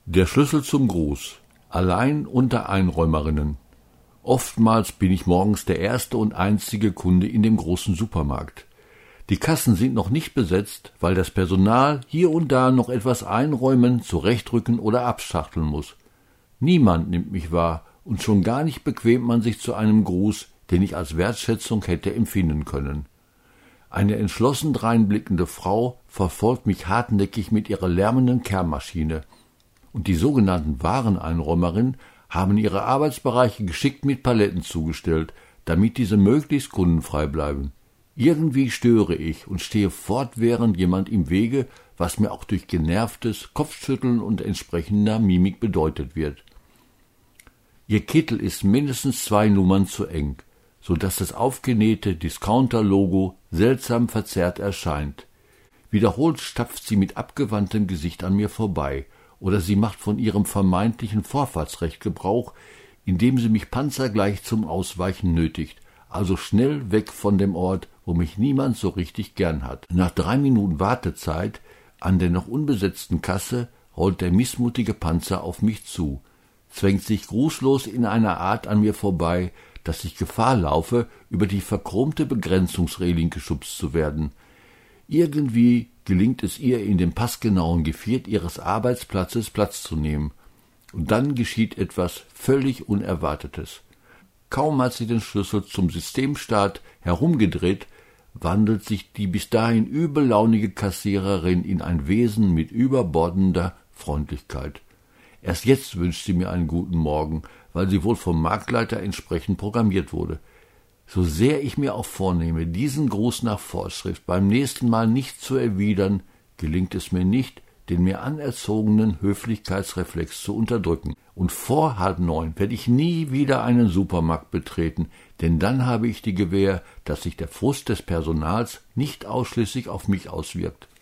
Der Schlüssel zum Gruß. Allein unter Einräumerinnen. Oftmals bin ich morgens der erste und einzige Kunde in dem großen Supermarkt. Die Kassen sind noch nicht besetzt, weil das Personal hier und da noch etwas einräumen, zurechtrücken oder abschachteln muss. Niemand nimmt mich wahr und schon gar nicht bequemt man sich zu einem Gruß, den ich als Wertschätzung hätte empfinden können. Eine entschlossen dreinblickende Frau verfolgt mich hartnäckig mit ihrer lärmenden Kehrmaschine. Und die sogenannten Wareneinräumerinnen haben ihre Arbeitsbereiche geschickt mit Paletten zugestellt, damit diese möglichst kundenfrei bleiben. Irgendwie störe ich und stehe fortwährend jemand im Wege, was mir auch durch genervtes Kopfschütteln und entsprechender Mimik bedeutet wird. Ihr Kittel ist mindestens 2 Nummern zu eng, so dass das aufgenähte Discounter-Logo seltsam verzerrt erscheint. Wiederholt stapft sie mit abgewandtem Gesicht an mir vorbei, oder sie macht von ihrem vermeintlichen Vorfahrtsrecht Gebrauch, indem sie mich panzergleich zum Ausweichen nötigt, also schnell weg von dem Ort, wo mich niemand so richtig gern hat. Nach 3 Minuten Wartezeit an der noch unbesetzten Kasse rollt der missmutige Panzer auf mich zu, zwängt sich grußlos in einer Art an mir vorbei, dass ich Gefahr laufe, über die verchromte Begrenzungsreling geschubst zu werden. Irgendwie gelingt es ihr, in dem passgenauen Geviert ihres Arbeitsplatzes Platz zu nehmen. Und dann geschieht etwas völlig Unerwartetes. Kaum hat sie den Schlüssel zum Systemstart herumgedreht, wandelt sich die bis dahin übellaunige Kassiererin in ein Wesen mit überbordender Freundlichkeit. Erst jetzt wünscht sie mir einen guten Morgen, weil sie wohl vom Marktleiter entsprechend programmiert wurde. So sehr ich mir auch vornehme, diesen Gruß nach Vorschrift beim nächsten Mal nicht zu erwidern, gelingt es mir nicht, den mir anerzogenen Höflichkeitsreflex zu unterdrücken. Und vor 8:30 werde ich nie wieder einen Supermarkt betreten, denn dann habe ich die Gewähr, dass sich der Frust des Personals nicht ausschließlich auf mich auswirkt.